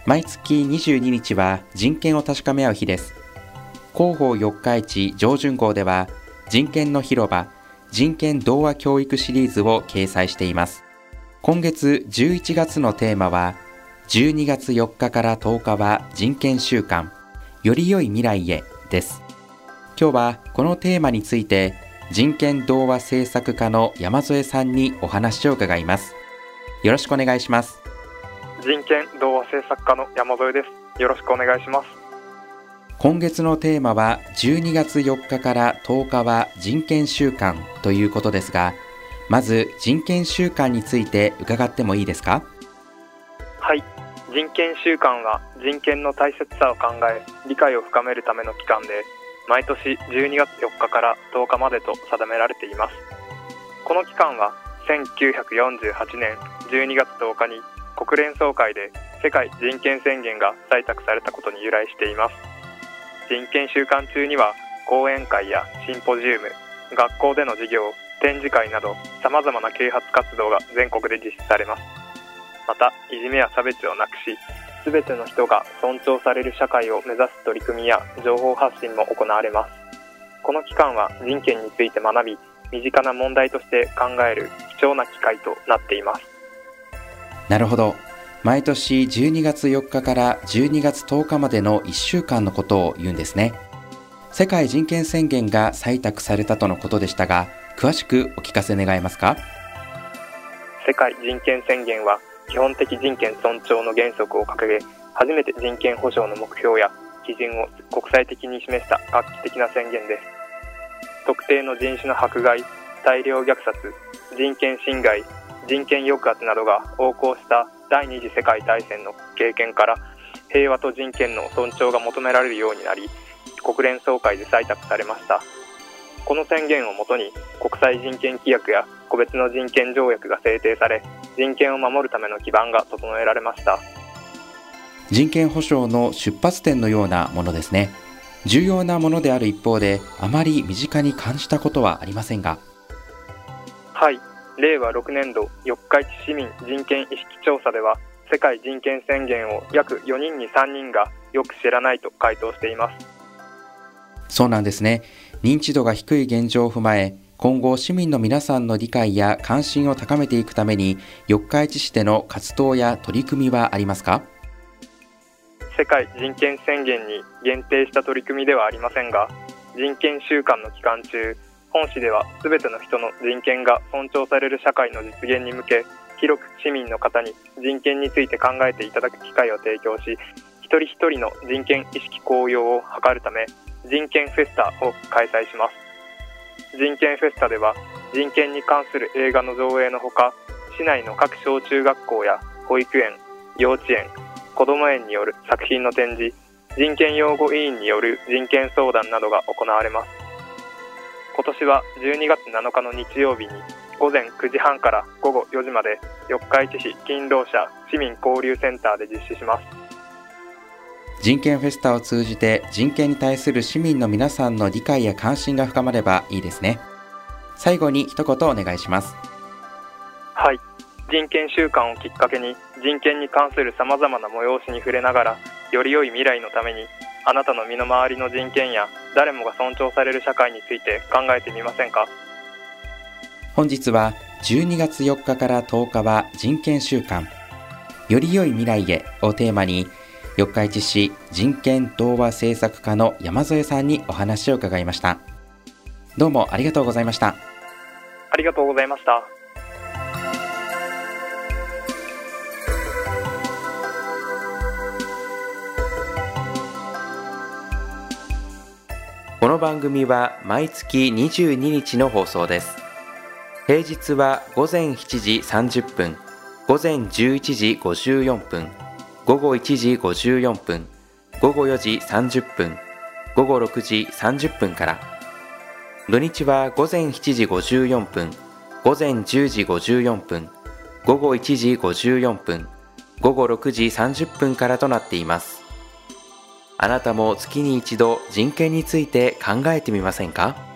毎月22日は人権を確かめ合う日です。広報四日市上旬号では人権の広場人権童話教育シリーズを掲載しています。今月11月のテーマは12月4日から10日は人権週間より良い未来へです。今日はこのテーマについて人権童話制作家の山添さんにお話を伺います。よろしくお願いします。 人権童話制作家の山添です。よろしくお願いします。 今月のテーマは12月4日から10日は人権週間ということですが、まず人権週間について伺ってもいいですか？ はい、人権週間は人権の大切さを考え理解を深めるための期間で、毎年12月4日から10日までと定められています。この期間は1948年12月10日に国連総会で世界人権宣言が採択されたことに由来しています。人権週間中には講演会やシンポジウム、学校での授業、展示会など様々な啓発活動が全国で実施されます。また、いじめや差別をなくし、すべての人が尊重される社会を目指す取り組みや情報発信も行われます。この期間は人権について学び、身近な問題として考える貴重な機会となっています。 なるほど。毎年12月4日から12月10日までの1週間のことを言うんですね。世界人権宣言が採択されたとのことでしたが、詳しくお聞かせ願えますか？ 世界人権宣言は基本的人権尊重の原則を掲げ、初めて人権保障の目標や基準を国際的に示した画期的な宣言です。特定の人種の迫害、大量虐殺、人権侵害、人権抑圧などが横行した第二次世界大戦の経験から、平和と人権の尊重が求められるようになり、国連総会で採択されました。この宣言をもとに国際人権規約や個別の人権条約が制定され、人権を守るための基盤が整えられました。 人権保障の出発点のようなものですね。重要なものである一方で、あまり身近に感じたことはありませんが。 はい、令和6年度四日市市民人権意識調査では、世界人権宣言を約4人に3人がよく知らないと回答しています。 そうなんですね。認知度が低い現状を踏まえ、今後市民の皆さんの理解や関心を高めていくために、四日市市での活動や取り組みはありますか？ 世界人権宣言に限定した取り組みではありませんが、人権週間の期間中、本市ではすべての人の人権が尊重される社会の実現に向け、広く市民の方に人権について考えていただく機会を提供し、一人一人の人権意識向上を図るため、人権フェスタを開催します。人権フェスタでは、人権に関する映画の上映のほか、市内の各小中学校や保育園、幼稚園、こども園による作品の展示、人権擁護委員による人権相談などが行われます。今年は12月7日の日曜日に午前9時半から午後4時まで、四日市市勤労者市民交流センターで実施します。 人権フェスタを通じて人権に対する市民の皆さんの理解や関心が深まればいいですね。最後に一言お願いします。 はい、人権週間をきっかけに人権に関するさまざまな催しに触れながら、より良い未来のためにあなたの身の回りの人権や誰もが尊重される社会について考えてみませんか？ 本日は12月4日から10日は人権週間より良い未来へをテーマに、四日市市人権童話制作家の山添さんにお話を伺いました。どうもありがとうございました。 ありがとうございました。 この番組は毎月22日の放送です。平日は午前7時30分、午前11時54分、午後1時54分、午後4時30分、午後6時30分から。土日は午前7時54分、午前10時54分、午後1時54分、午後6時30分からとなっています。あなたも月に一度人権について考えてみませんか？